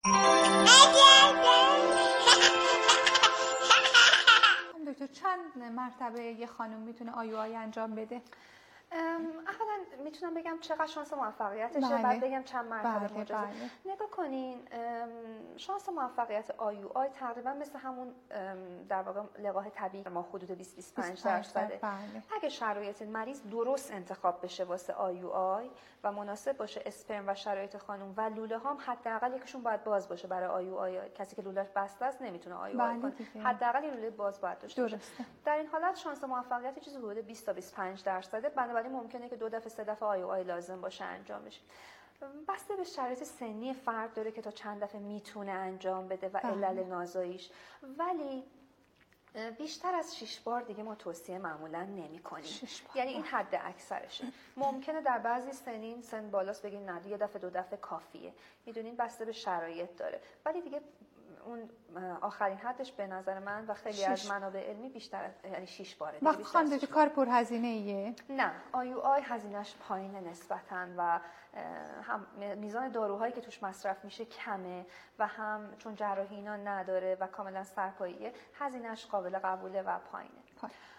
دکتر چند مرتبه یه خانم میتونه IUI انجام بده؟ اولا میتونم بگم چقدر شانس موفقیتشه، بله. بعد بگم چند مرتبه بله، مجازه. بله. نگاه کنین، شانس موفقیت IUI تقریبا مثل همون در واقع لقاح طبیعی ما حدود 20-25%. بله. اگه شرایط مریض درست انتخاب بشه واسه IUI و مناسب باشه اسپرم و شرایط خانم و لوله هم حداقل یکیشون باید باز باشه برای IUI. کسی که لوله‌اش بسته است نمیتونه IUI کنه. حداقل لوله باز باید داشته باشه. در این حالت شانس موفقیت چیزی حدود 20 تا 25%. بنابراین ممکنه که 2 دفعه 3 دفعه IUI لازم باشه انجام بشه. بسته به شرایط سنی فرد داره که تا چند دفعه میتونه انجام بده و علل نازاییش، ولی بیشتر از 6 بار دیگه ما توصیه معمولا نمی‌کنیم. یعنی این حد اکثرشه. ممکنه در بعضی سن بالاست بگیم نه 1 دفعه 2 دفعه کافیه. میدونین بسته به شرایط داره. ولی دیگه اون آخرین حدش به نظر من و خیلی از منابع علمی بیشتر یعنی 6 باره. وقت خانم کار پرهزینه ایه؟ نه، IUI هزینه‌اش پایینه نسبتاً و هم میزان داروهایی که توش مصرف میشه کمه و هم چون جراحی اینا نداره و کاملا سرپاییه، هزینه‌اش قابل قبوله و پایینه.